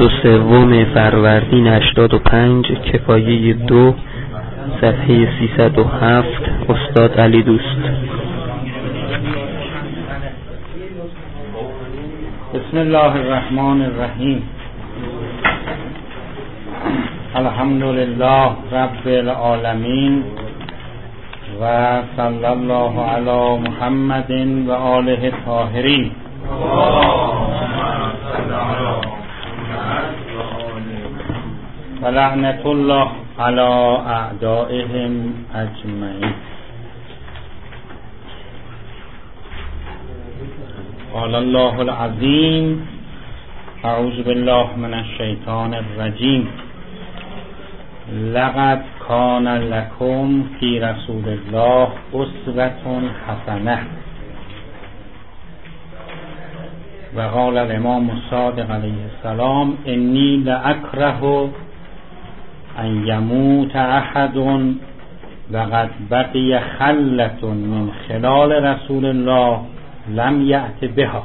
23 فروردین 85 کفایه 2 صفحه 307 استاد علی دوست. بسم الله الرحمن الرحیم. الحمد لله رب العالمین و صلی الله علی محمد و آله الطاهرین. و لعنت الله علی اعدائهم اجمعین. قال الله العظیم اعوذ بالله من الشیطان الرجیم. لقد کان لکم فی رسول الله اسوة حسنة. و قال الامام الصادق علیه السلام انی لاکره ان یموت احد وقد بقی خلة من خلال رسول الله لم یأت بها.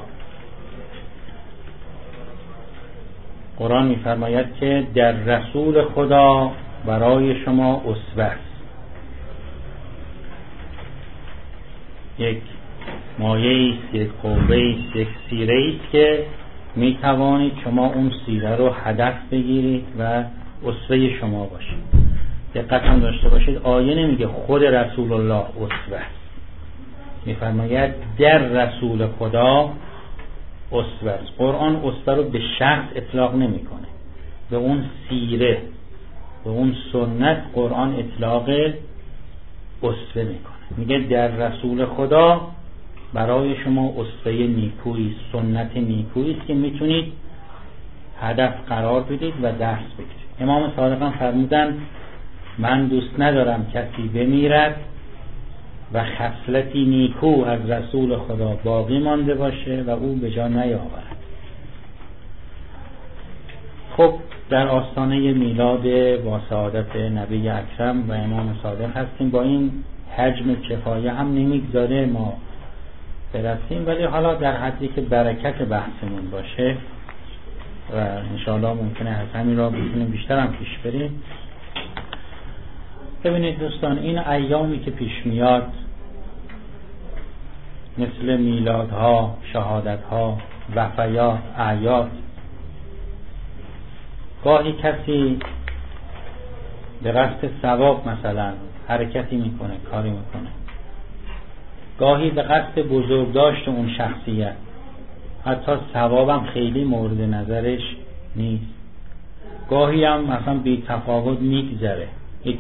قرآن می‌فرماید که در رسول خدا برای شما اسوه است، یک مایه است، یک قوه است، یک سیره است که می توانید شما اون سیره رو هدف بگیرید و اسوه شما باشید. دقت هم داشته باشید آیه نمیگه خود رسول الله اسوه است، میفرماید در رسول خدا اسوه است. قرآن اسوه رو به شخص اطلاق نمیکنه، به اون سیره، به اون سنت قرآن اطلاق اسوه میکنه. میگه در رسول خدا برای شما اسوه نیکویی، سنت نیکویی است که میتونید هدف قرار بدید و درس بگیرید. امام صادق هم فرمودن من دوست ندارم کسی بمیرد و خصلتی نیکو از رسول خدا باقی مانده باشه و او به جا نیاورد. خب در آستانه میلاد با سعادت نبی اکرم و امام صادق هستیم. با این حجم کفایه هم نمیگذاره ما برسیم، ولی حالا در حدی که برکت بحثمون باشه و انشاءالله ممکنه از همین را بتونیم بیشتر هم پیش بریم. ببینید دوستان، این ایامی که پیش میاد مثل میلادها، شهادتها، وفیات، اعیاد، گاهی کسی به قصد ثواب مثلا حرکتی میکنه، کاری میکنه، گاهی به قصد بزرگداشت اون شخصیت، حتی ثوابم خیلی مورد نظرش نیست، گاهی هم مثلا بی تفاوت میگذره هیچ،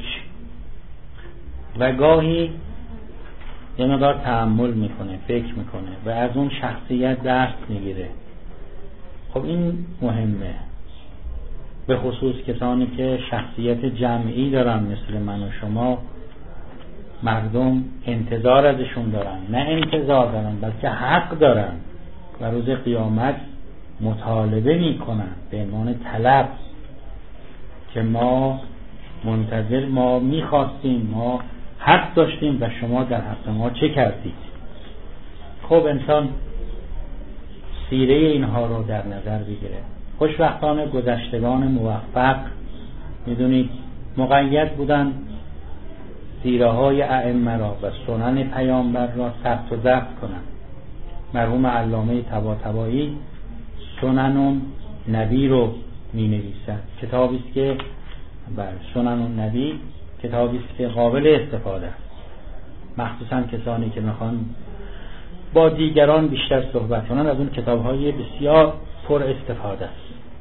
و گاهی یه مقدار تأمل میکنه، فکر میکنه و از اون شخصیت درس میگیره. خب این مهمه، به خصوص کسانی که شخصیت جمعی دارن مثل من و شما. مردم انتظار ازشون دارن، نه انتظار دارن بلکه حق دارن و روز قیامت مطالبه میکنن به عنوان طلب که ما منتظر، ما میخواستیم، ما حق داشتیم و شما در حق ما چه کردید. خب انسان سیره اینها رو در نظر بگیره. خوشبختانه گذشتگان موفق میدونید مقید بودن سیره های ائمه را و سنن پیامبر را ثبت و ضبط کنند. مرحوم علامه طباطبایی سنن نبی رو می نویسند. کتابی است که بر سنن نبی کتابی است که قابل استفاده است، مخصوصا کسانی که میخوان با دیگران بیشتر صحبت کنند. از اون کتاب‌های بسیار پر استفاده است.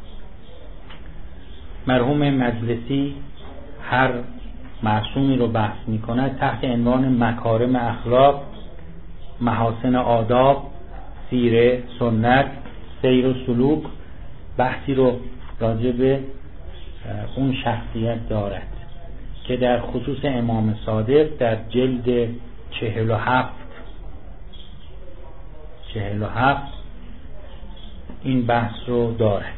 مرحوم مجلسی هر معصومی رو بحث میکنه تحت عنوان مکارم اخلاق، محاسن آداب، سیره، سنت، سیر و سلوک، بحثی رو راجع به اون شخصیت دارد که در خصوص امام صادق در جلد 47 این بحث رو دارد.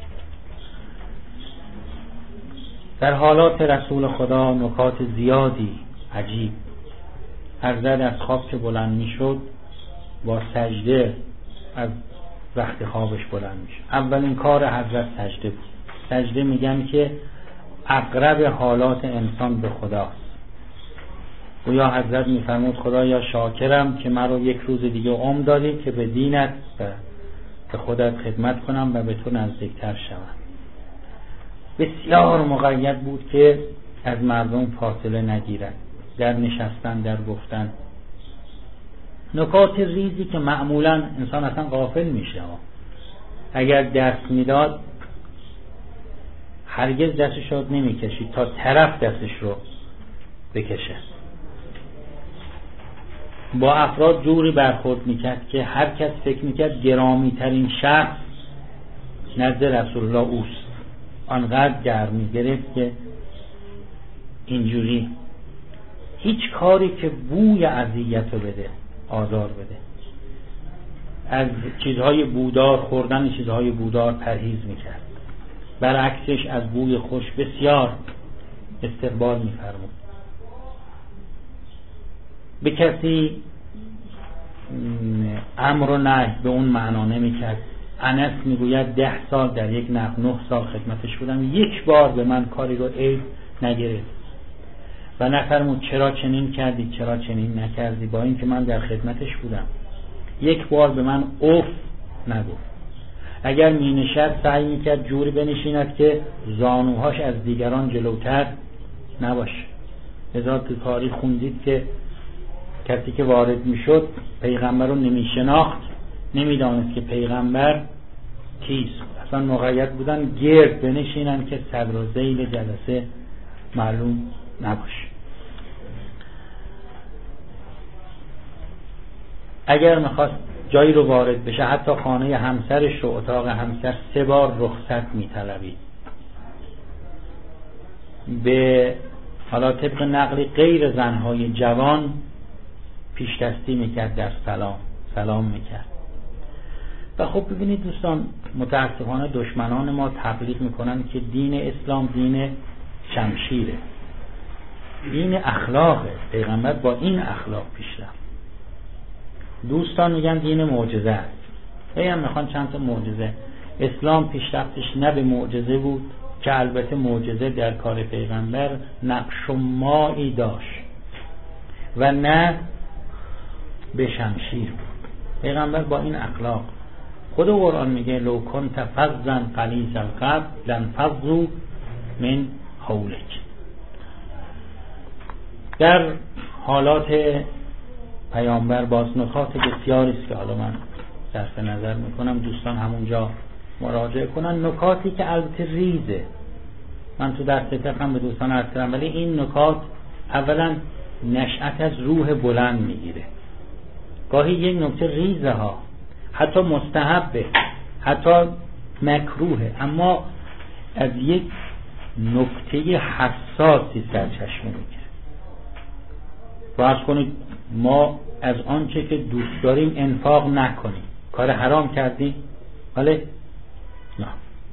در حالات رسول خدا نکات زیادی عجیب. هر زد از خواب که بلند می شد با سجده از وقتی خوابش بلند میشه. اولین کار حضرت سجده بود. سجده میگن که اقرب حالات انسان به خداست. و یا حضرت میفرمود خدایا شاکرم که من رو یک روز دیگه عمر دادی که به دینت و به خودت خدمت کنم و به تو نزدیکتر شوم. بسیار مقید بود که از مردم فاصله نگیرد، در نشستن، در گفتن. نکات ریزی که معمولا انسان اصلا غافل میشه، اگر دست میداد هرگز دستش رو نمیکشید تا طرف دستش رو بکشه. با افراد جوری برخورد میکرد که هر کس فکر میکرد گرامی ترین شخص نزد رسول الله اوست. آنقدر گرمی گرفت که اینجوری هیچ کاری که بوی اذیت رو بده، آزار بده، از چیزهای بودار، خوردن چیزهای بودار پرهیز میکرد. برعکسش از بوی خوش بسیار استقبال میفرمود. به کسی امر و نهی به اون معنا نمیکرد. انس میگوید 10 سال در یک نقل 9 سال خدمتش بودم، یک بار به من کاری رو عیب نگرفت و نفرمود چرا چنین کردی، چرا چنین نکردی، با این که من در خدمتش بودم. یک بار به من اوف نگفت. اگر می نشست سعی میکرد جوری بنشیند که زانوهاش از دیگران جلوتر نباشه. لذا تو تاریخ خوندید که کسی که وارد میشد پیغمبر رو نمیشناخت، نمیدانست که پیغمبر کیست. اصلا مقید بودن گرد بنشینن که صدر و ذیل جلسه معلوم نباشه. اگر میخواست جایی رو وارد بشه، حتی خانه همسرش رو، اتاق همسر 3 بار رخصت میطلبید. به حالا طبق نقلی غیر زنهای جوان پیش دستی میکرد، در سلام میکرد. و خب ببینید دوستان، متاسفانه دشمنان ما تبلیغ میکنن که دین اسلام دین شمشیره، دین اخلاقه، پیغمبر با این اخلاق پیش رفت. دوستان میگن دین معجزه است. هم میخوان چند تا معجزه. اسلام پیشرفتش نه به معجزه بود که البته معجزه در کار پیغمبر نقش و مایی داشت و نه به شمشیر بود. پیغمبر با این اخلاق، خود قرآن میگه لو کنت فظا غلیظ القلب لانفضوا من حولک. در حالات پیامبر باز نکات بسیاری است که حالا من صرف نظر میکنم، دوستان همونجا مراجعه کنن. نکاتی که البته ریزه، من تو درس فقه به دوستان عرض کردم، ولی این نکات اولا نشأت از روح بلند میگیره. گاهی یک نکته ریزه ها، حتی مستحبه، حتی مکروهه، اما از یک نکته حساسی سرچشمه میگیره. فرض کنید ما از آنچه که دوست داریم انفاق نکنیم، کار حرام کردیم؟ بله؟ نه.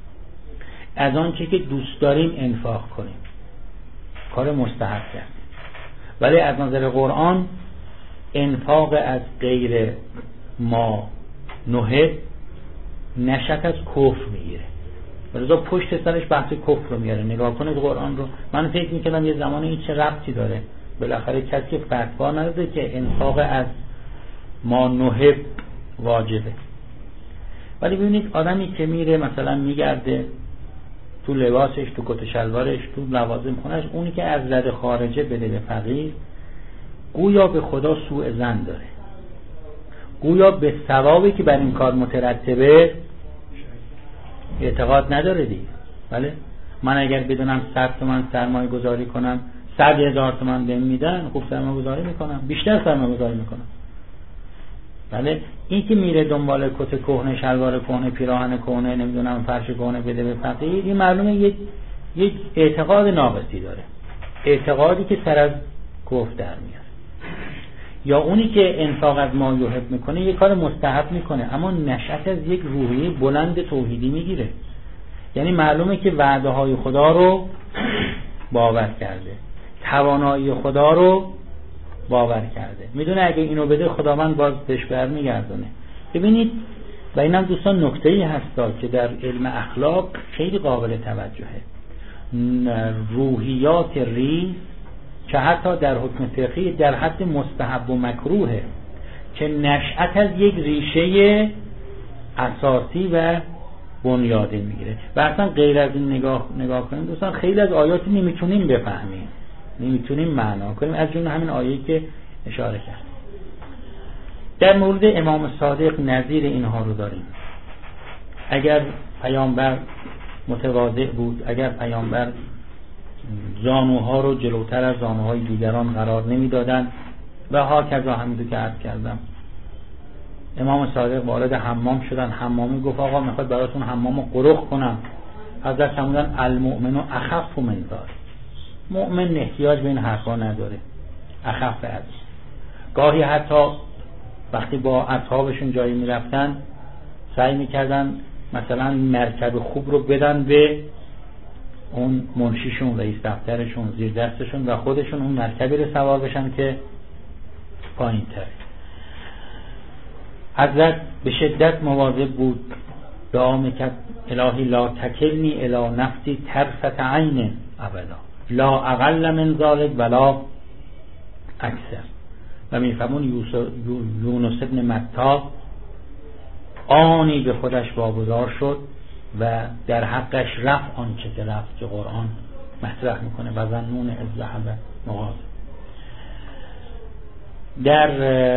از آنچه که دوست داریم انفاق کنیم، کار مستحب کردیم. ولی از نظر قرآن انفاق از غیر ما نهد نشأت از کفر میگیره، ولذا پشت سرش بحث کفر رو میاره. نگاه کنید قرآن رو. من فکر میکنم یه زمانی این چه ربطی داره، بالاخره کسی فتوا نداده که انفاق از ما نهب واجبه. ولی ببینید آدمی که میره مثلا میگرده تو لباسش، تو کت شلوارش، تو لوازم خونش، اونی که از رد خارجه بده به فقیر، گویا به خدا سوء ظن داره، گویا به ثوابی که بر این کار مترتبه اعتقاد نداره دیگه. بله، من اگر بدونم 100 تومن سرمایه گذاری کنم 100,000 تومن بهم میدن، خوب سرمایه گذاری میکنم، بیشتر سرمایه گذاری میکنم. بله، این که میره دنبال کت کهنه، شلوار کهنه، پیراهن کهنه، نمیدونم فرش کهنه بده به فقیر، این معلومه یک اعتقاد ناقصی داره، اعتقادی که سر از کفر در میاد. یا اونی که انفاق از ما یحب میکنه یک کار مستحب میکنه، اما نشأت از یک روحیه بلند توحیدی میگیره. یعنی معلومه که وعده های خدا رو باور کرده، توانایی خدا رو باور کرده، میدونه اگه اینو بده خداوند باز بهش برمیگردونه. ببینید و اینم دوستان نکته‌ای هست که در علم اخلاق خیلی قابل توجهه. روحیات ریز که حتی در حکم فقهی در حد مستحب و مکروهه که نشأت از یک ریشه اساسی و بنیادی میگیره و اصلا غیر از این نگاه کنیم دوستان خیلی از آیاتی نمیتونیم بفهمیم، نمیتونیم معنا کنیم، از جمله همین آیه‌ای که اشاره کرد. در مورد امام صادق نظیر اینها رو داریم. اگر پیامبر متواضع بود، اگر پیامبر زانوها رو جلوتر از زانوهای دیگران قرار نمیدادن و هاکذا همینطور که عرض کردم امام صادق وارد حمام شدن، حمامی گفت آقا میخواد براتون حمامو قرخ کنم، حضرت فرمودن المؤمن اخف من ذلک، مؤمن احتیاج به این حرفا نداره، اخف از. گاهی حتی وقتی با اصحابشون جایی میرفتن سعی میکردن مثلا مرکب خوب رو بدن به اون منشیشون، رئیس دفترشون، زیر دستشون و خودشون اون مرکبی رو سوار بشن که پایین تر. حضرت به شدت مواظب بود، دعا میکرد الهی لا تکلنی الی نفسی طرفة عین ابدا لا اقل من ذلک ولا اکثر. و میفهمون یونس ابن متی آنی به خودش واگذار شد و در حقش رفت آنچه که رفت که قرآن مطرح میکنه و ظنون اذ ذهب مغاضب. در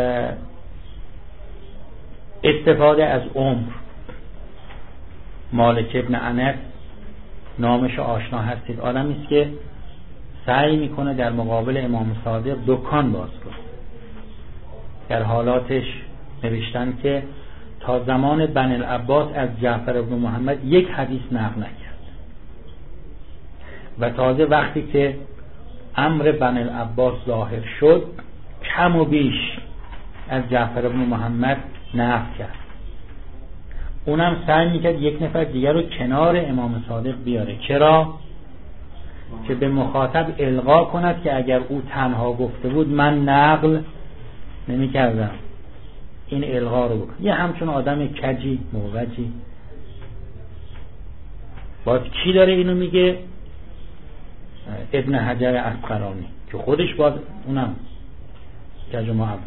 استفاده از عمر مالک ابن انس نامش آشنا هستید، آدمی است که سعی میکنه در مقابل امام صادق دکان باز کنه. در حالاتش نوشتن که تا زمان بنی العباس از جعفر بن محمد یک حدیث نقل نکرد و تازه وقتی که امر بنی العباس ظاهر شد کم و بیش از جعفر بن محمد نقل کرد. اونم سعی میکرد یک نفر دیگر رو کنار امام صادق بیاره. چرا؟ که به مخاطب القا کند که اگر او تنها گفته بود من نقل نمیکردم، این القا رو بکن. یه همچون آدم کجی موجی. باز کی داره اینو میگه؟ ابن حجر عسقلانی که خودش باز اونم کج و موجی،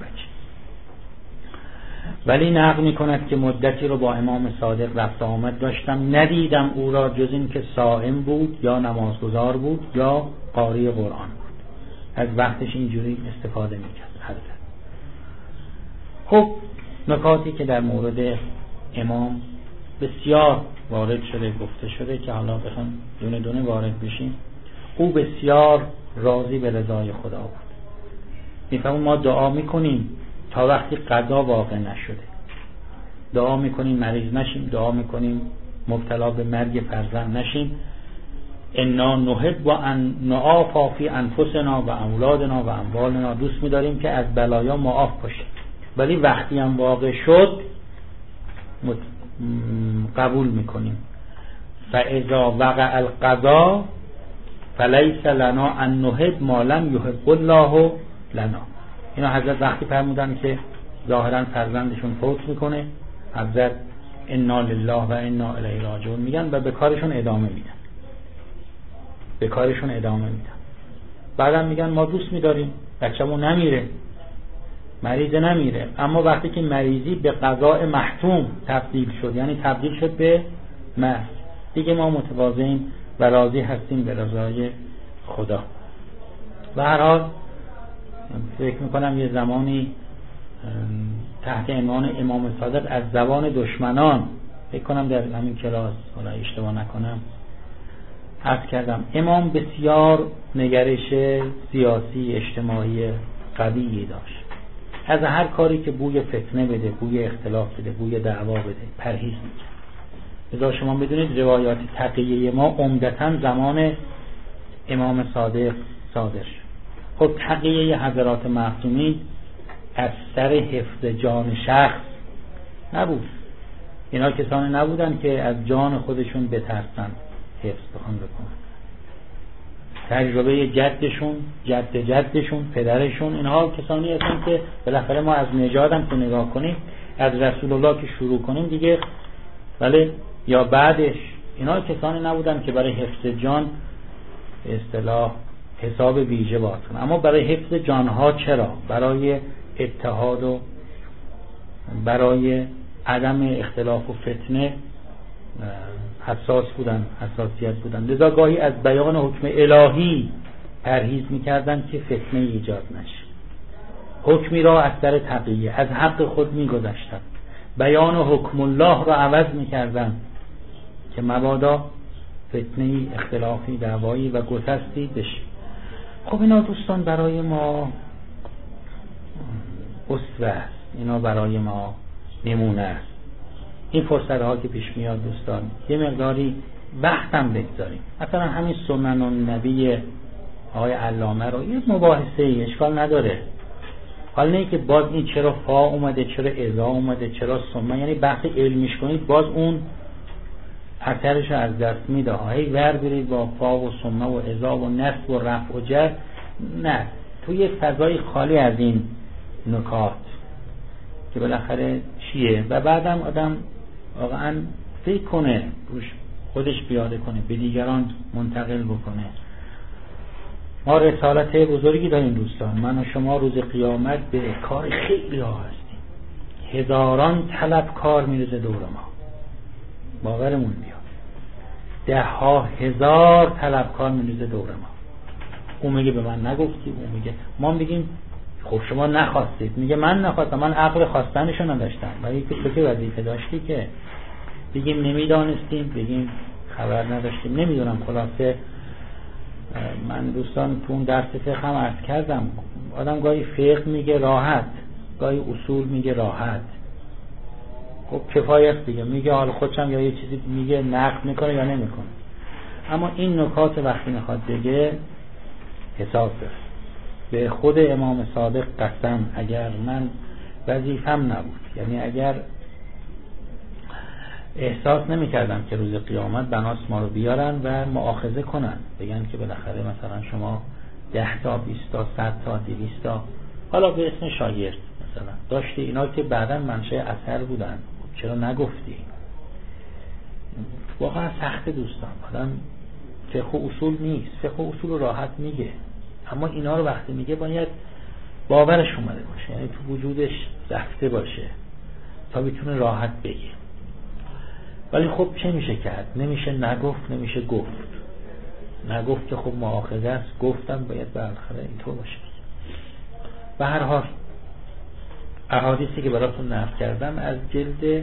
ولی نقل میکند که مدتی رو با امام صادق رفت آمد داشتم، ندیدم او را جز این که صائم بود یا نمازگزار بود یا قاری قرآن بود. از وقتش اینجوری استفاده میکرد حضرت. خب نکاتی که در مورد امام بسیار وارد شده گفته شده که حالا بخوام دونه دونه وارد بشیم. او بسیار راضی به رضای خدا بود. میفهمون ما دعا میکنیم تا وقتی قضا واقع نشده، دعا میکنیم مریض نشیم، دعا میکنیم مبتلا به مرگ فرزند نشیم، انا نحب و ان نعافی فی انفسنا و اولادنا و اموالنا، دوست می‌داریم که از بلایا معاف باشیم، ولی وقتی هم واقع شد قبول میکنیم. فاذا وقع القضاء فلیس لنا ان نحب ما لم یحب الله لنا. اینا حضرت وقتی فرمودن که ظاهرا فرزندشون فوت میکنه، حضرت انا لله و انا الیه راجعون میگن و به کارشون ادامه میدن. بعدم میگن ما دوست میداریم بچه‌مون نمیره، مریض نمیره، اما وقتی که مریضی به قضاء محتوم تبدیل شد، یعنی تبدیل شد به مرگ، دیگه ما متواضعیم و راضی هستیم به رضای خدا. و هر حال فکر میکنم یه زمانی تحت عنوان امام صادق از زبان دشمنان، فکر کنم در همین کلاس حالا اشتباه نکنم عرض کردم، امام بسیار نگرش سیاسی اجتماعی قوی داشت. از هر کاری که بوی فتنه بده، بوی اختلاف بده، بوی دعوا بده پرهیز میکرد. لذا شما بدونید روایات تقیه ما عمدتاً زمان امام صادق صادر شد. خب تقیه حضرات معصومین از سر حفظ جان شخص نبود. اینا کسانی نبودن که از جان خودشون بترسن حفظ بخوان بکنن. تجربه جدشون، جدشون، پدرشون، اینها کسانی هستن که بالاخره ما از نژاد هم که نگاه کنیم از رسول الله که شروع کنیم دیگه، ولی یا بعدش اینا کسانی نبودن که برای حفظ جان به اصطلاح حساب ویژه باز کنن، اما برای حفظ جانها چرا؟ برای اتحاد و برای عدم اختلاف و فتنه حساسیت بودن. لذا گاهی از بیان حکم الهی پرهیز میکردن که فتنه ایجاد نشه، حکمی را از سر تقیه از حق خود میگذاشتن، بیان حکم الله را عوض میکردن که مبادا فتنه اختلافی دعوایی و گسستی بشه. خب اینا دوستان برای ما اسوه است، اینا برای ما نمونه است. این فرصت ها که پیش میاد دوستان یه مقداری وقتم بگذاریم، مثلا همین سنن النبی آقای علامه رو یه مباحثه ای اشکال نداره. حالا نه که باز این چرا فا اومده، چرا اذا اومده، چرا ثم، یعنی بحث علمیش کنید باز اون اثرش رو از دست میده. هی ور برید با فا و ثم و اذا و نصب و رفع و جر، نه، تو یه فضای خالی از این نکات که بالاخره چیه و بعدم آدم واقعا فکر کنه روش، خودش بیاده کنه، به دیگران منتقل بکنه. ما رسالت بزرگی داریم دوستان، من و شما روز قیامت به کار خیلی ها هستیم، هزاران طلبکار میرزه دور ما، باورمون بیاد، 10,000 طلبکار میرزه دور ما. اون میگه به من نگفتی، اون میگه، ما میگیم خب شما نخواستید، میگه من نخواستم، من عقل خواستنشو نداشتم، ولی تو که وظیفه داشتی که بگیم نمیدانستیم، بگیم خبر نداشتیم، نمیدونم. خلاصه من دوستان تو اون درس فقه هم عرض کردم، آدم گاهی فقه میگه راحت، گاهی اصول میگه راحت، خب کفایت دیگه، میگه حال خودشم یا یه چیزی میگه نقد میکنه یا نمیکنه، اما این نکات وقتی میخواد بگه حساب داره. به خود امام صادق قسم، اگر من وظیفم نبود، یعنی اگر احساس نمی کردم که روز قیامت بناس ما رو بیارن و مؤاخذه کنن، بگن که بالاخره مثلا شما 10 تا 20 تا 100 تا 200 تا حالا به اسم شاگرد مثلا داشتی، اینا که بعدا منشأ اثر بودن، چرا نگفتی؟ واقعا سخت دوستان، آدم فقه و اصول نیست، فقه و اصول راحت میگه، اما اینا رو وقتی میگه باید باورش اومده باشه، یعنی تو وجودش رفته باشه تا بتونه راحت بگه. ولی خب چه میشه کرد؟ نمیشه نگفت، نمیشه گفت. نگفت که خب مؤاخذه است، گفتم باید بالاخره اینطور باشه. به هر حال احادیثی که براتون نقل کردم از جلد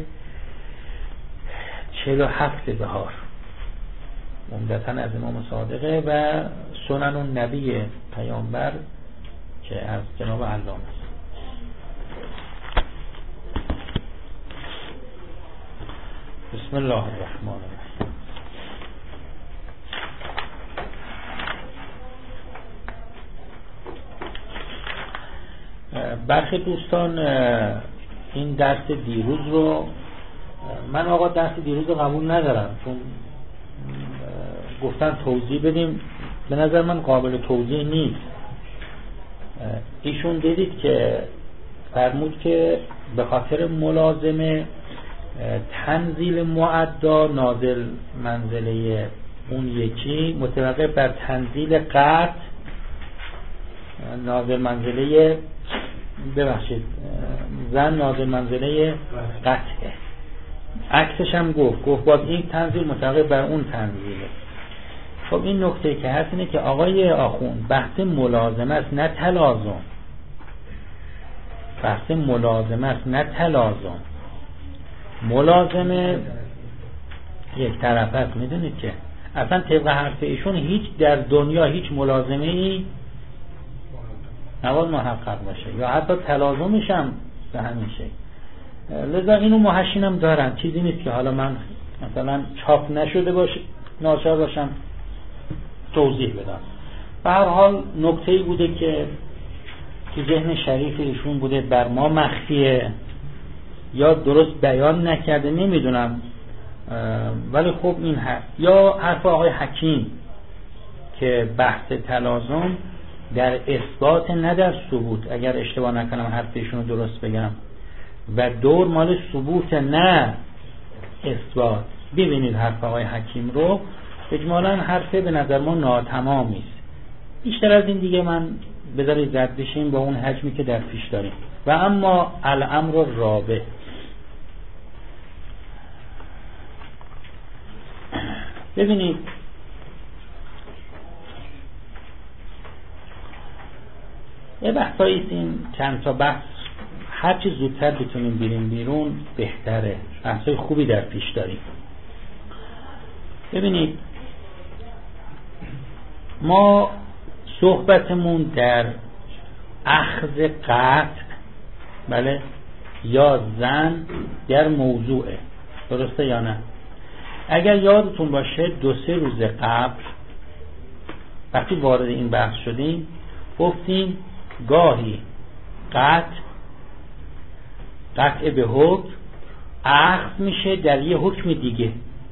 47 بهار عمدتاً از امام صادقه و سنن النبی پیامبر که از جناب علامه است. بسم الله الرحمن الرحیم. برخی دوستان این درس دیروز رو، من آقا درس دیروز رو قبول ندارم، چون گفتن توضیح بدیم، به نظر من قابل توضیح نیست. ایشون دیدید که فرمود که به خاطر ملازمه تنزیل معدا نازل منزله اون یکی متوقف بر تنزیل قطع نازل منزله، ببخشید زن نازل منزله قطعه، عکسش هم گفت باز این تنزیل متوقف بر اون تنزیله. خب این نکته که هست اینه که آقای آخوند بحث ملازمه است نه تلازم، بحث ملازمه است نه تلازم. ملازمه یک طرف است، میدونید که اصلا طبق حرف ایشون هیچ در دنیا هیچ ملازمه ای نباید محقق باشه، یا حتی تلازمش هم به همین شکل. لذا اینو محشین هم دارن، چیزی نیست که حالا من مثلا چاپ نشده باشه ناچار باشم توضیح بدم. به هر حال نکته‌ای بوده که تو ذهن شریف ایشون بوده، بر ما مخفیه یا درست بیان نکرده نمیدونم، ولی خب این هست. یا حرف آقای حکیم که بحث تلازم در اثبات نه در ثبوت، اگر اشتباه نکنم حرف ایشون رو درست بگم، و دور مال ثبوت نه اثبات. ببینید حرف آقای حکیم رو، اجمالاً حرفه به نظر ما ناتمامی است. بیشتر از این دیگه من بذارید رد بشیم با اون حجمی که در پیش داریم. و اما الامر الرابع، ببینید یه بحثایی این چند تا بحث هرچی زودتر بتونیم بریم بیرون بهتره. بحثای خوبی در پیش داریم. ببینید ما صحبتمون در اخذ قطع بله یا زن در موضوعه، درسته یا نه؟ اگر یادتون باشه 2-3 روز قبل وقتی وارد این بحث شدیم گفتیم گاهی قطع به حکم اخذ میشه در یه حکم دیگه.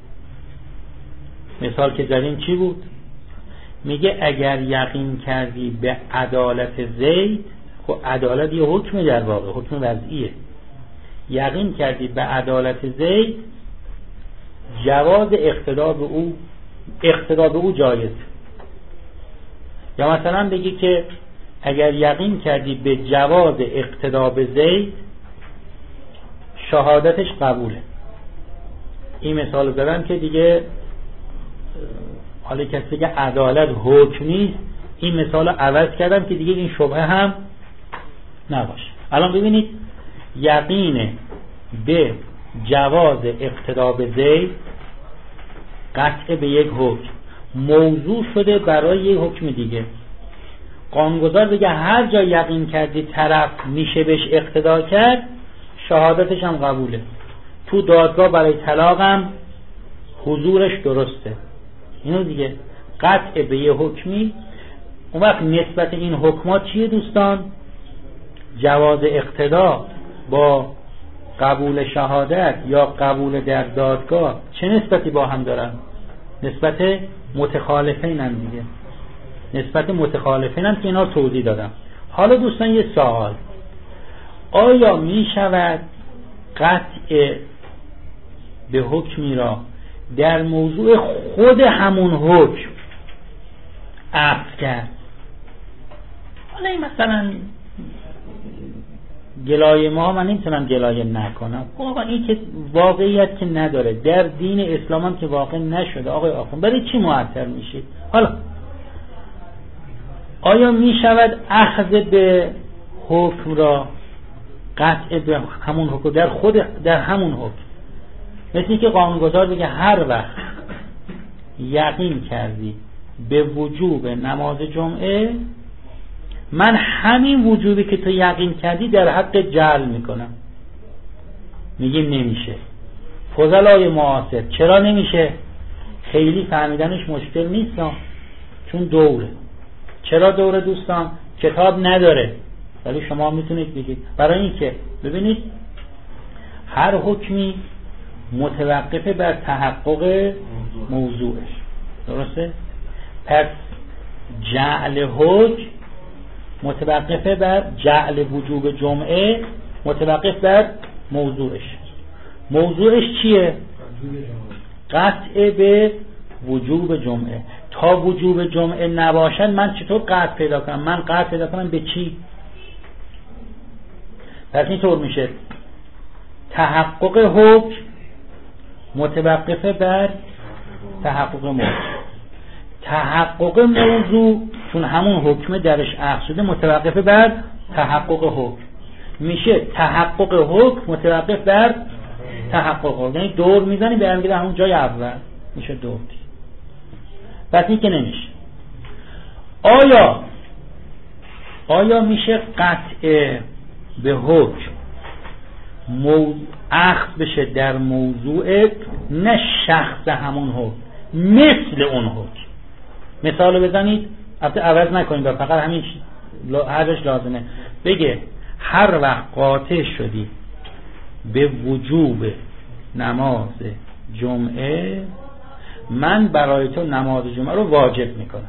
مثال که داریم چی بود؟ میگه اگر یقین کردی به عدالت زید، خب عدالت یه حکم در واقع حکم وضعیه، یقین کردی به عدالت زید جواز اقتدا به او جایز. یا مثلا بگی که اگر یقین کردی به جواز اقتدا به زید شهادتش قبوله. این مثال زدم که دیگه حالا کسی که عدالت حکم نیست، این مثال رو عوض کردم که دیگه این شبهه هم نباشه. الان ببینید یقین به جواز اقتدا به زید قطع به یک حکم موضوع شده برای یک حکم دیگه. قانونگذار بگه هر جا یقین کردی طرف میشه بهش اقتدا کرد شهادتش هم قبوله. تو دادگاه برای طلاق هم حضورش درسته. اینو دیگه قطع به یه حکمی. اون وقت نسبت این حکمات چیه دوستان؟ جواز اقتدا با قبول شهادت یا قبول در دادگاه چه نسبتی با هم دارن؟ نسبت متخالفین هم دیگه. نسبت متخالفین هم که اینا رو توضیح دادم. حالا دوستان یه سوال، آیا می شود قطع به حکمی را در موضوع خود همون حکم عفو کرد؟ حالا این مثلا گلایه ما، من نمیتونم گلایه نکنم، واقعا این که واقعیت که نداره، در دین اسلام هم که واقع نشده. آقای آخوند برای چی معطل میشید؟ حالا آیا می شود اخذ به حکم را قطع به همون حکم در همون حکم، مثل اینکه قانونگذار بگه هر وقت یقین کردی به وجوب نماز جمعه، من همین وجوبی که تو یقین کردی در حق جعل میکنم. میگیم نمیشه. فضلای معاصر چرا نمیشه؟ خیلی فهمیدنش مشکل نیست، چون دوره. چرا دوره دوستان؟ کتاب نداره، ولی شما میتونید بگید. برای اینکه ببینید هر حکمی متوقف بر تحقق موضوعش، درسته؟ پس جعل حکم متوقف بر جعل وجوب جمعه متوقف بر موضوعش. موضوعش چیه؟ قطع به وجوب جمعه. تا وجوب جمعه نباشد من چطور قطع پیدا کنم؟ من قطع پیدا کنم به چی؟ پس اینطور میشه تحقق حکم متوقف بر تحقق موضوع. تحقق موضوع چون همون حکم درش اخذ شده متوقف بر تحقق حکم، میشه تحقق حکم متوقف بر تحقق حکم. یعنی دور میزنی برمیگرده همون جای اول، میشه دور. پس این که نمیشه. آیا میشه قطع به حکم اخذ بشه در موضوع نه شخص همون حکم، مثل اون حکم؟ مثال بزنید، البته عوض نکنید، فقط همین هرش لازمه. بگه هر وقت قاطع شدی به وجوب نماز جمعه، من برای تو نماز جمعه رو واجب میکنم.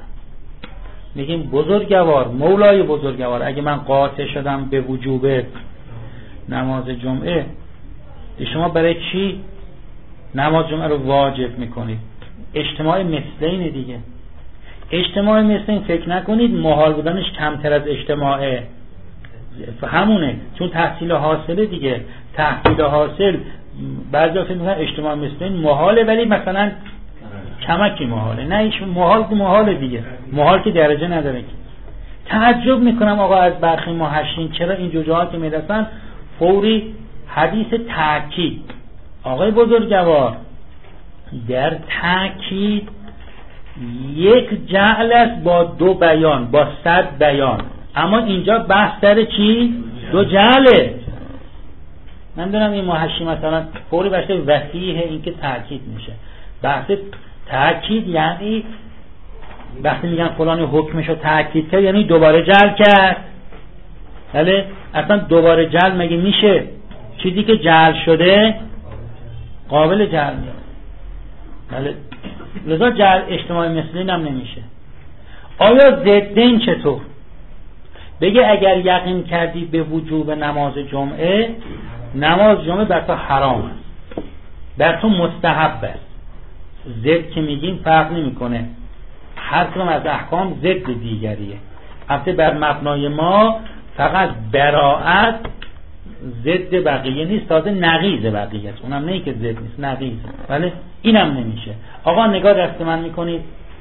میگیم بزرگوار، مولای بزرگوار، اگه من قاطع شدم به وجوب نماز جمعه، شما برای چی نماز جمعه رو واجب میکنید؟ اجتماع مثلین دیگه. اجتماع مثلین فکر نکنید محال بودنش کمتر از اجتماعه، همونه، چون تحصیل حاصله دیگه. تحصیل حاصل بعضی فکر میکنن اجتماع مثلین محاله، ولی مثلا کمکی محاله. نه، ایش محاله دیگه. محال که درجه نداره که. تعجب میکنم آقا از برخی محشین چرا این جوجه‌ها که میرسن فوری حدیث تأکید. آقای بزرگوار، در تأکید یک جعل است با 2 بیان، با 100 بیان، اما اینجا بحث سر چی؟ 2 جعله. من دونم این محشی مثلا فوری بحث وسیح این که تأکید میشه. بحث تأکید یعنی وقتی میگن فلان حکمشو تأکید کرد یعنی دوباره جعل کرد. بله، اصلا دوباره جعل مگه میشه؟ چیزی که جعل شده قابل جعل نیست. بله، لذا جعل اجتماع مثلین هم نمیشه. آیا ضدین چطور؟ بگه اگر یقین کردی به وجوب نماز جمعه، نماز جمعه بر تو حرام است، بر تو مستحب است. ضد که میگیم فرق نمیکنه، هر کدوم از احکام ضد دیگریه. البته بر مبنای ما فقط براءت ضد بقیه نیست، تازه نقیض بقیه است. اونم نه که ضد نیست، نقیض. ولی اینم نمیشه. آقا نگاه دست من میکنید،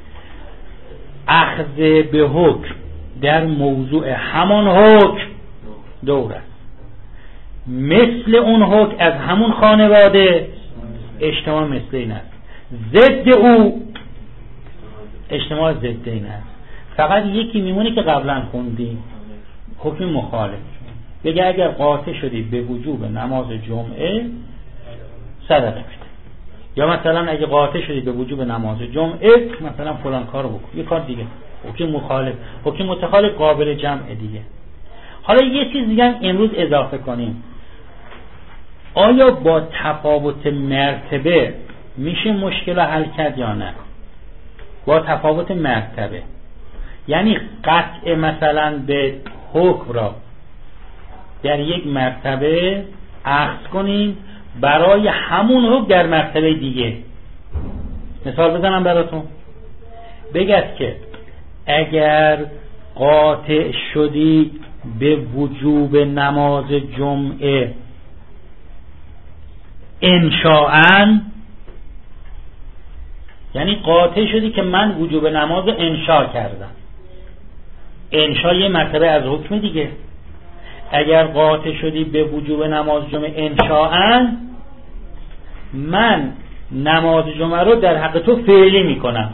اخذ به حکم در موضوع همان حکم دور است، مثل اون حکم از همون خانواده اجتماع مثل این است، ضد او اجتماع ضد این است. فقط یکی میمونه که قبلا خوندیم، حکم مخالف. بگه اگر قاطع شدی به وجوب نماز جمعه صدقه بده، یا مثلا اگه قاطع شدی به وجوب نماز جمعه مثلا فلان کارو بکن، یه کار دیگه. حکم مخالف، حکم متخالف قابل جمع دیگه. حالا یه چیز دیگه امروز اضافه کنیم، آیا با تفاوت مرتبه میشه مشکل رو حل کرد یا نه؟ با تفاوت مرتبه یعنی قطع مثلا به حکم را در یک مرتبه اخذ کنیم برای همون حکم در مرتبه دیگه. مثال بزنم براتون، بگید که اگر قاطع شدی به وجوب نماز جمعه انشاءً، یعنی قاطع شدی که من وجوب نماز انشاء کردم. انشاء یه مرتبه از حکم دیگه. اگر قاطع شدی به وجوب نماز جمعه انشاءً، من نماز جمعه رو در حق تو فعلی میکنم.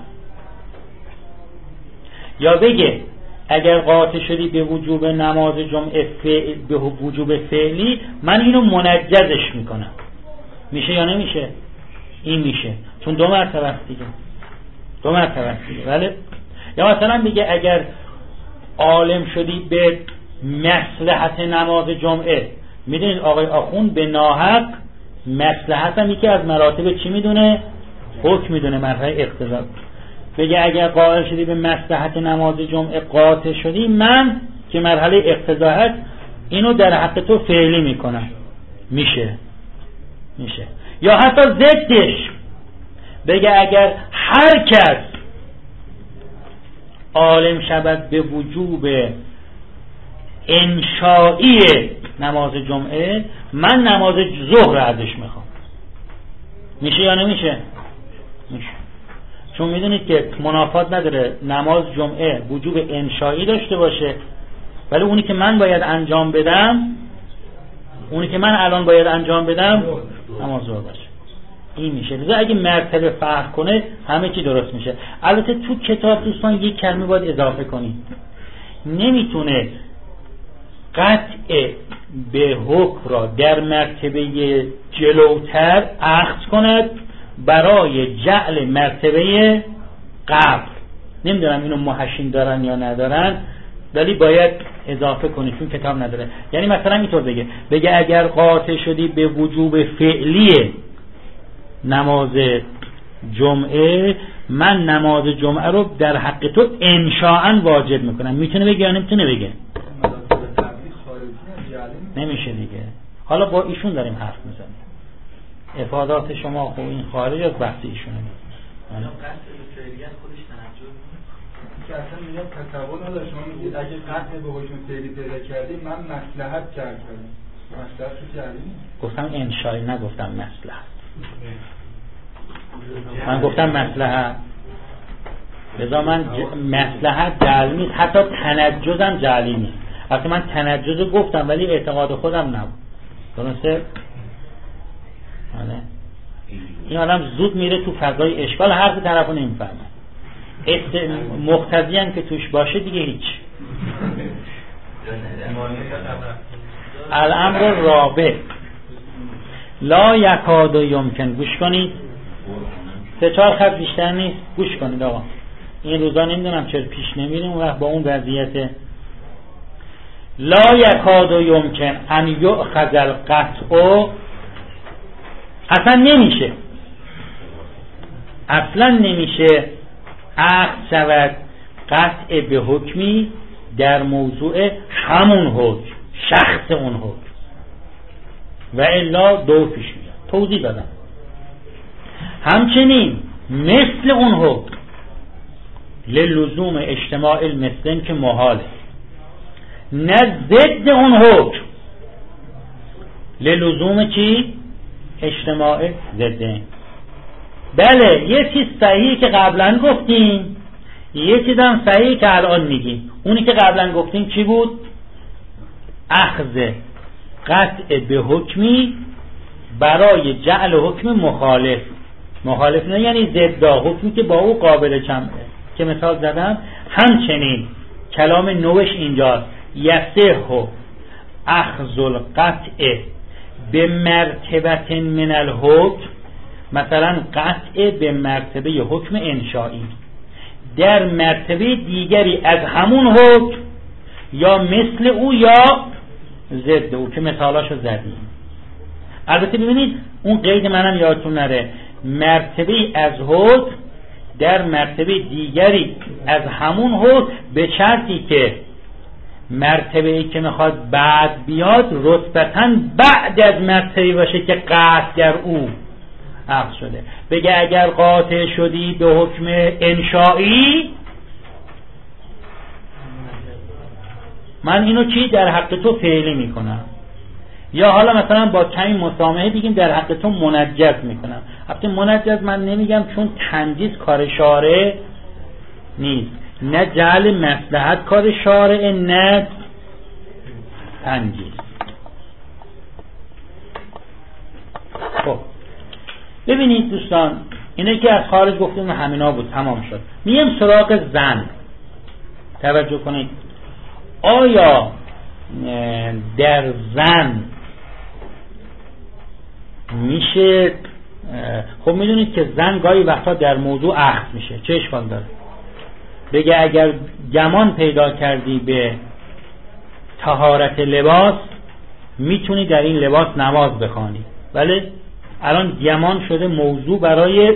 یا بگه اگر قاطع شدی به وجوب نماز جمعه به وجوب فعلی، من اینو منجزش میکنم. میشه یا نمیشه؟ این میشه، چون 2 مرتبه است دیگه. 2 مرتبه است دیگه. بله. یا مثلا بگه اگر عالم شدی به مصلحت نماز جمعه، میدونید آقای آخوند به ناحق مصلحت هم یکی از مراتب چی میدونه؟ حکم میدونه، مرحله اقتضا. بگه اگر قائل شدی به مصلحت نماز جمعه قاطع شدی، من که مرحله اقتضا هست اینو در حق تو فعلی میکنم. میشه. یا حتی ضدش، بگه اگر هر کس عالم شود به وجوب انشائی نماز جمعه، من نماز ظهر ازش میخوام. میشه یا نمیشه؟ میشه. چون میدونید که منافات نداره نماز جمعه وجوب انشائی داشته باشه، ولی اونی که من باید انجام بدم، اونی که من الان باید انجام بدم نماز ظهر باشه. این میشه. لذا اگه مرتبه فرق کنه همه چی درست میشه. البته تو کتاب دوستان یک کلمه باید اضافه کنید، نمیتونه قطع به حکم را در مرتبه جلوتر اخذ کند برای جعل مرتبه قبل. نمیدونم اینو محشین دارن یا ندارن، ولی باید اضافه کنید چون کتاب نداره. یعنی مثلا اینطور بگه اگر قاطع شدی به وجوب فعلی نماز جمعه، من نماز جمعه رو در حق تو انشاءً واجب میکنم. میتونه بگه یا نمیتونه بگه؟ نمیشه دیگه. حالا با ایشون داریم حرف میزنیم. افادات شما خب این خارج از بحث ایشونه. قصد فعلیت خودش تنجز که اصلا میگم تصور نداره. شما میگید اگه قصد به حکم فعلی پیدا کردیم من مصلحت کردم. مصلحت رو کردیم؟ گفتم انشایی، نگفتم مصلحت. من گفتم مصلحت. لذا من مصلحت جعلی نیست، حتی تنجزم جعلی نیست. البته من تنجز رو گفتم ولی اعتقاد خودم نبود. درسته؟ این آدم زود میره تو فضای اشکال، حرف طرفو نمیفهمه. مقتضی هم که توش باشه دیگه هیچ. الامر رابع لا یکاد یمکن. گوش کنید، 3-4 خط بیشتر نیست. گوش کنید آقا، این روزا نمیدونم چرا پیش نمیریم و با اون وضعیت لا یکاد یمکن ان یؤخذ القطع، اصلا نمیشه، اصلا نمیشه اخذ شود قطع به حکمی در موضوع همون حکم، شخص اون حکم، و الا دو پیش میاد. توضیح دادم. همچنین مثل اون حکم للزوم اجتماع المثلین که محاله، نه ضد اون حکم للزوم چی؟ اجتماع ضدین. بله یه چیز صحیحی که قبلا گفتیم، یه چیز هم صحیحی که الان میگیم. اونی که قبلا گفتیم چی بود؟ اخذ قطع به حکمی برای جعل حکم مخالف. مخالف نه یعنی ضد حکمی که با او قابل که مثال زدم. همچنین کلام نوش اینجاست یصح اخذ القطع به مرتبه من الحکم، مثلا قطع به مرتبه حکم انشایی در مرتبه دیگری از همون حکم، یا مثل او یا ضد او که مثالاشو زدیم. البته ببینید اون قید منم یادتون نره، مرتبه از حکم در مرتبه دیگری از همون حکم، به شرطی که مرتبه‌ای که میخواد بعد بیاد رتبتاً بعد از مرتبه باشه که قطع در او اخذ شده. بگه اگر قاطع شدی به حکم انشایی، من اینو چی در حق تو فعلی میکنم، یا حالا مثلا با کمی مسامحه بگیم در حق تو منجز میکنم. البته منجز من نمیگم چون تنجیز کار شارع نیست، نه جعل مصلحت کار شارع، نه تنجیز. خب ببینید دوستان، اینه که از خارج گفتیم همینا بود، تمام شد. میم سراغ زن. توجه کنید، آیا در زن میشه، خب میدونید که زن گاهی وقتا در موضوع اخذ میشه، چه اشکال داره؟ بگه اگر گمان پیدا کردی به طهارت لباس میتونی در این لباس نماز بخوانی. بله الان گمان شده موضوع برای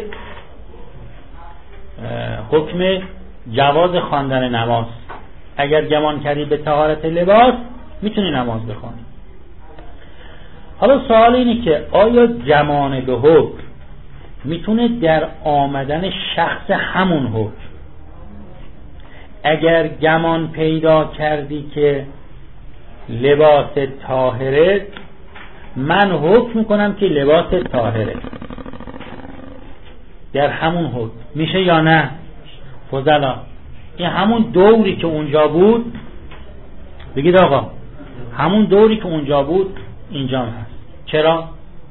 حکم جواز خواندن نماز. اگر گمان کردی به طهارت لباس میتونی نماز بخوانی. حالا سوال اینه که آیا گمان به حکم میتونه در آمدن شخص همون حکم، اگر گمان پیدا کردی که لباس طاهره، من حکم میکنم که لباس طاهره، در همون حکم میشه یا نه؟ فضلا این همون دوری که اونجا بود، بگید آقا همون دوری که اونجا بود اینجا هم هست. چرا؟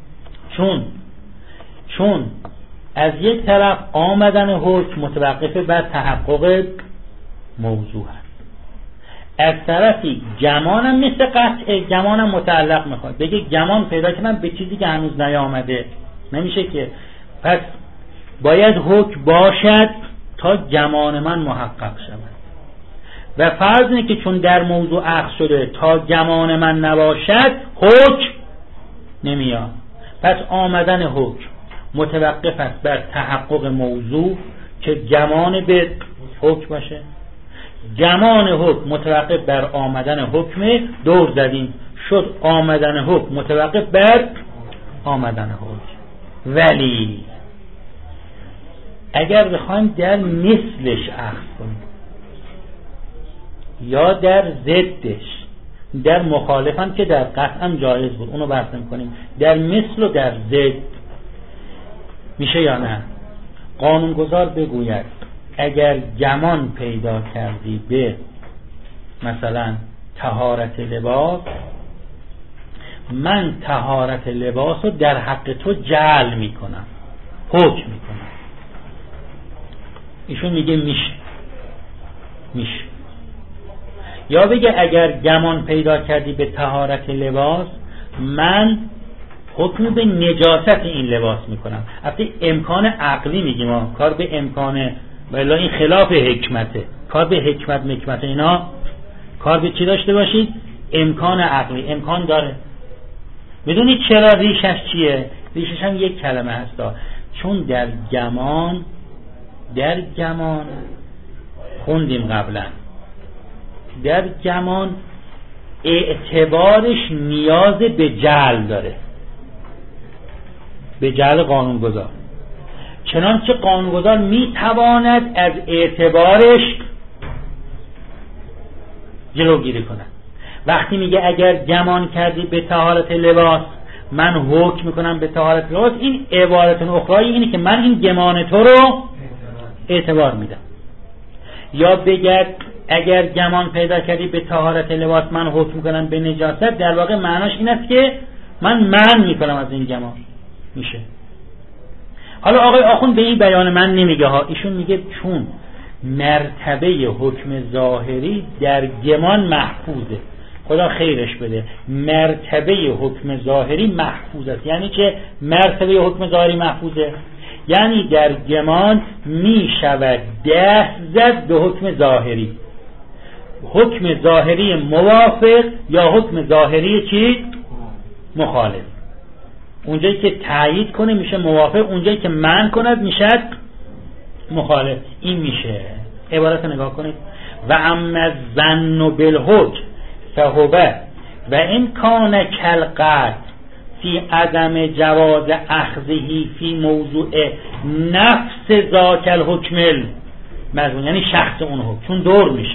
چون از یک طرف آمدن حکم متوقف بر تحقق موضوع هست، از طرفی گمانم مثل قطع، گمانم متعلق میخواد بگه گمان پیدا کنم به چیزی که هنوز نیامده، نمیشه که. پس باید حکم باشد تا گمان من محقق شود، و فرض اینه که چون در موضوع اخذ شده تا گمان من نباشد حکم نمیاد. پس آمدن حکم متوقف است بر تحقق موضوع که گمان به حکم باشه، گمان حکم متوقف بر آمدن حکم، دور زدیم شد آمدن حکم متوقف بر آمدن حکم. ولی اگر بخوایم در مثلش اخذ کنیم یا در ضدش، در مخالفم که در قطعا جایز بود اونو بحث کنیم، در مثل و در ضد میشه یا نه؟ قانونگذار بگوید اگر گمان پیدا کردی به مثلا طهارت لباس، من طهارت لباس رو در حق تو جعل میکنم، حکم میکنم. ایشون میگه میشه. یا بگه اگر گمان پیدا کردی به طهارت لباس، من حکم به نجاست این لباس میکنم. البته امکان عقلی میگیم ما، کار به امکان، ولی این خلاف حکمته. کار به حکمت اینا کار به چی داشته باشید؟ امکان عقلی. امکان داره. میدونید چرا ریشش چیه؟ ریشش هم یک کلمه هستا. چون در گمان خوندیم قبلا، در گمان اعتبارش نیاز به جعل داره، به جعل قانونگذار. چنانچه قانونگذار میتواند از اعتبارش جلوگیری کند. وقتی میگه اگر گمان کردی به طهارت لباس، من حکم میکنم به طهارت لباس، این عبارت اخرى اینه که من این گمان تو رو اعتبار میدم. یا بگه اگر گمان پیدا کردی به طهارت لباس، من حکم میکنم به نجاست، در واقع معناش این است که من میکنم از این گمان. میشه. حالا آقای آخوند به این بیان من نمیگه ها، ایشون میگه چون مرتبه حکم ظاهری در گمان محفوظه، خدا خیرش بده، مرتبه حکم ظاهری محفوظ است. یعنی که مرتبه حکم ظاهری محفوظه، یعنی در گمان میشود دست زد به حکم ظاهری، حکم ظاهری موافق یا حکم ظاهری چی؟ مخالف. اونجایی که تایید کنه میشه موافق، اونجایی که منع کند میشه مخالف. این میشه. عبارت نگاه کنید. و اما الظن بالحکم فهو و این کان کالقطع فی عدم جواز اخذه فی موضوع نفس ذاک الحکم المظنون، یعنی شخص اون حکم، چون دور میشه.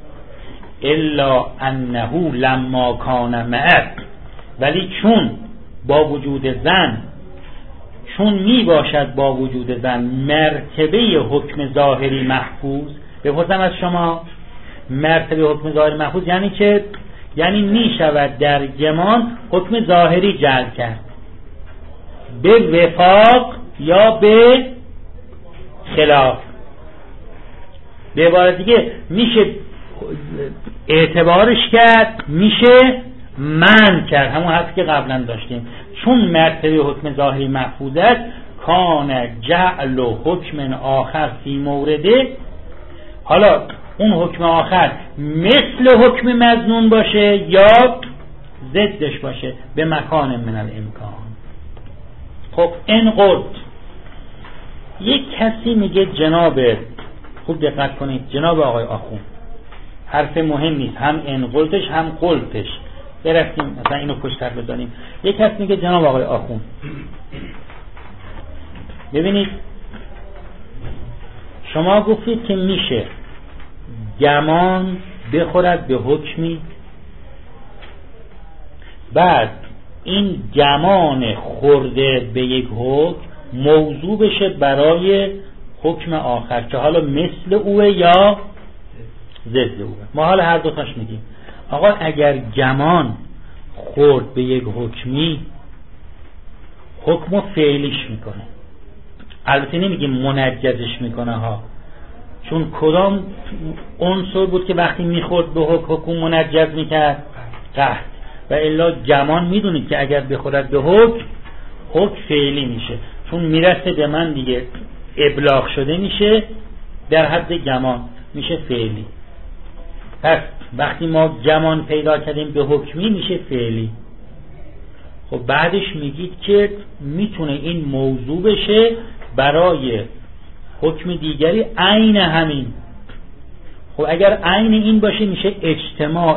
الا انه لما کان معه، ولی چون با وجود زن، چون می باشد با وجود زن مرتبه حکم ظاهری محفوظ. بپرسم از شما، مرتبه حکم ظاهری محفوظ یعنی که یعنی می شود در گمان حکم ظاهری جعل کرد به وفاق یا به خلاف. به عبارت دیگه میشه اعتبارش کرد، میشه منع کرد، همون حرفی که قبلا داشتیم. چون مرتبه حکم ظاهری محفوظ است، کان جعل و حکم آخر فی مورده، حالا اون حکم آخر مثل حکم مظنون باشه یا ضدش باشه، به مکان من الامکان. خب این قلت، یک کسی میگه جناب، خوب دقت کنید جناب آقای آخوند، حرف مهم نیست، هم این قلتش هم قلتش، برفتیم مثلا اینو پشتر بزنیم. یک کسی میگه جناب آقای آخوند، ببینید شما گفتید که میشه گمان بخورد به حکمی، بعد این گمان خورده به یک حکم موضوع بشه برای حکم آخر که حالا مثل اوه یا ضد اوه. ما حالا هر دو تاش میگیم. آقا اگر گمان خورد به یک حکمی، حکم فعلیش میکنه، البته نمیگیم منجزش میکنه ها، چون کدام عنصر بود که وقتی میخورد به حکم منجز میکرد؟ قحط. و الا گمان میدونید که اگر بخورد به حکم فعلی میشه، چون میرسه به من دیگه، ابلاغ شده میشه، در حد گمان میشه فعلی. پس وقتی ما گمان پیدا کردیم به حکمی میشه فعلی. خب بعدش میگید که میتونه این موضوع بشه برای حکم دیگری عین همین. خب خب اگر عین این باشه میشه اجتماع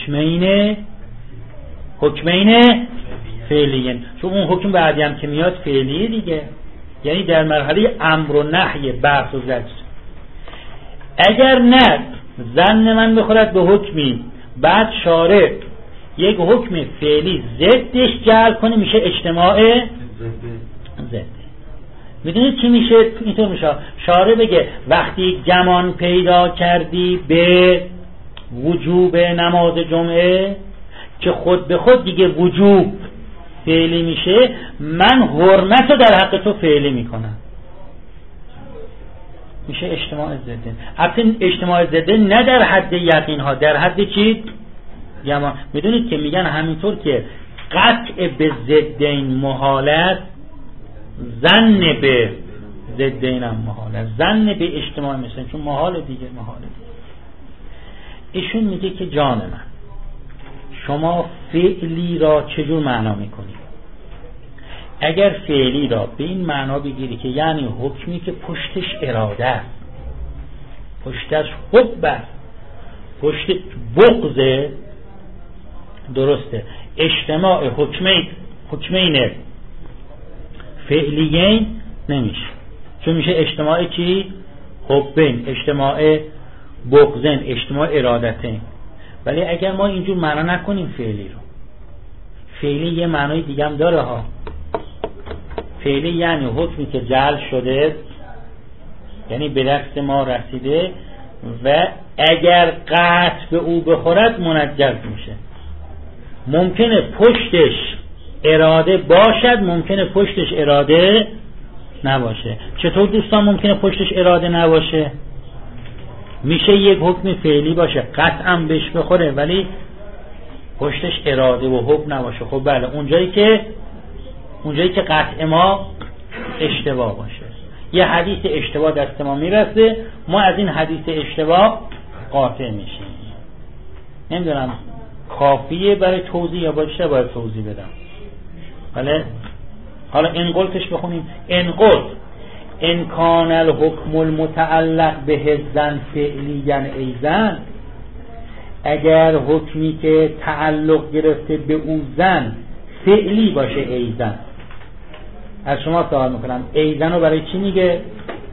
حکمین فعلیین، چون اون حکم بعدی هم که میاد فعلیه دیگه، یعنی در مرحله امر و نهی، بحث و زجر. اگر نه ظن من بخورد به حکمی بعد شارع یک حکم فعلی ضدش جعل کنه میشه اجتماع ضد. میدونید چی میشه؟ اینطور میشه شارع بگه وقتی گمان پیدا کردی به وجوب نماز جمعه که خود به خود دیگه وجوب فعلی میشه، من حرمت رو در حق تو فعلی میکنم، میشه اجتماع ضده. البته اجتماع ضده نه در حد یقین ها، در حد چی؟ گمان. میدونید که میگن همینطور که قطع به ضدین محالت، ظن به ضدین هم محالت، ظن به اجتماع مثلا چون محال دیگه. ایشون میگه که جان من شما فعلی را چجور معنا میکنید؟ اگر فعلی را به این معنا بگیری که یعنی حکمی که پشتش اراده است، پشتش حب است، پشت بغضه، درسته، اجتماع حکمین فعلیین نمیشه، چون میشه اجتماع چی؟ حبین، اجتماع بغضین، اجتماع ارادتین. ولی اگر ما اینجور معنا نکنیم فعلی رو، فعلی یه معنای دیگه هم داره ها. فعلی یعنی حکمی که جعل شده، یعنی به دست ما رسیده و اگر قطع به او بخورد منجز میشه. ممکنه پشتش اراده باشد، ممکنه پشتش اراده نباشه. چطور دوستان ممکنه پشتش اراده نباشه؟ میشه یک حکم فعلی باشه قطعا بهش بخوره ولی پشتش اراده و حکم نباشه. خب بله، اونجایی که قطع ما اشتباه باشه. یه حدیث اشتباه دست ما میرسه، ما از این حدیث اشتباه قاطع میشیم. نمیدونم کافیه برای توضیح یا باید توضیح بدم؟ بله، حالا انقلتش بخونیم. انقلت ان کان الحکم المتعلق به الظن فعلیا ایضا، اگر حکمی که تعلق گرفته به او ظن فعلی باشه ایضا. از شما سوال میکنم ایضا رو برای چی میگه؟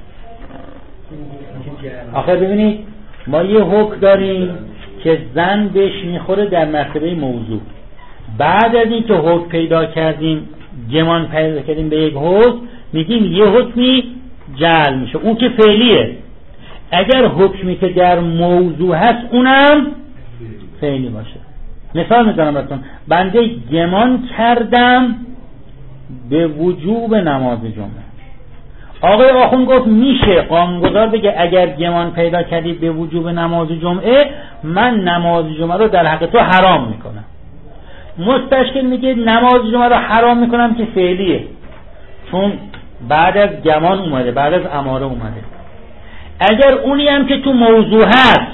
آخر ببینید ما یه حکم داریم که ظن بهش میخوره در مرتبه موضوع. بعد از این که حکم پیدا کردیم، گمان پیدا کردیم به یک حکم، میگیم یه حکمی جعل میشه، اون که فعلیه. اگر حکمی که در موضوع هست اونم فعلی باشه. مثال میزنم براتون. بنده گمان کردم به وجوب نماز جمعه. آقای آخوند گفت میشه قانونگذار بگه اگر گمان پیدا کردی به وجوب نماز جمعه، من نماز جمعه رو در حق تو حرام میکنم. مستشکل میگه نماز جمعه رو حرام میکنم که فعلیه، چون بعد از گمان اومده، بعد از اماره اومده. اگر اونی هم که تو موضوع هست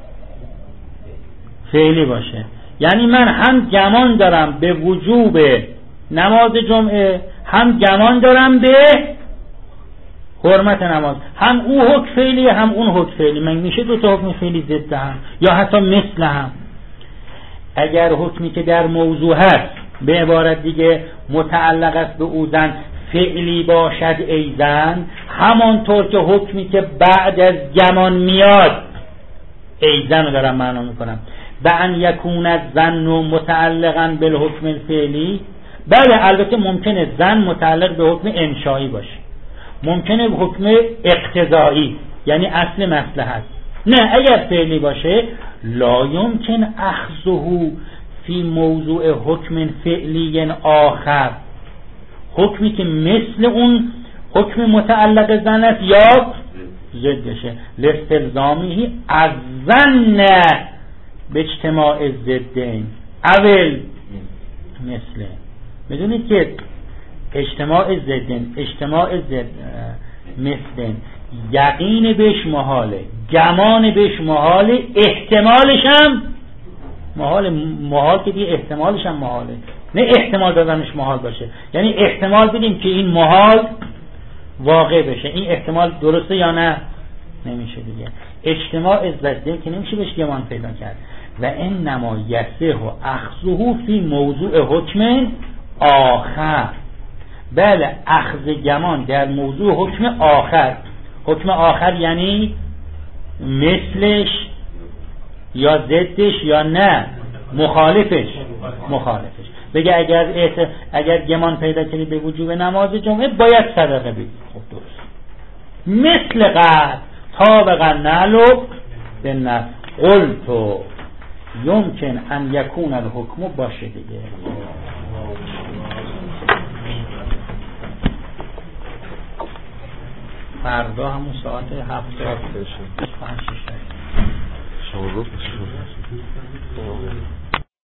فعلی باشه، یعنی من هم گمان دارم به وجوب نماز جمعه، هم گمان دارم به حرمت نماز، هم او حکم فعلی هم اون حکم فعلی، من میشه دو تا حکم فعلی ضد هم یا حتی مثل هم. اگر حکمی که در موضوع هست به عبارت دیگه متعلق است به او ظن فعلی باشد ایضاً، همانطور که حکمی که بعد از گمان میاد ایضاً رو دارم معنا میکنم. به ان یکون الظن متعلقاً بالحکم الفعلی. بله البته ممکنه ظن متعلق به حکم انشایی باشه، ممکنه حکم اقتضایی یعنی اصل مصلحت. نه، اگر فعلی باشه لا یمکن اخذه فی موضوع حکم فعلی آخر، حکمی که مثل اون حکم متعلق ظن است یا ضدشه، لاستلزامی از ظن به اجتماع ضدین اول مثل. میدونید که اجتماع ضدین، اجتماع ضد مثل، یقین بهش محاله، گمان بهش محاله، احتمالش هم محال که دیگه احتمالش هم محاله، نه احتمال دادنش محال باشه، یعنی احتمال بدیم که این محال واقع بشه. این احتمال درسته یا نه؟ نمیشه دیگه. اجتماع ازداده که نمیشه بهش گمان پیدا کرد. و انما یصح اخذه فی موضوع حکم آخر. بله اخذ گمان در موضوع حکم آخر. حکم آخر یعنی مثلش یا ضدش یا نه مخالفش. بگه اگر گمان پیدا کنی به وجوب نماز جمعه باید صدقه بدی. خب درست. مثل قد طابقا نعلق به نفس قلتو یمکن ان یکون الحکم باشه دیگه. فردا همون ساعت 7 شما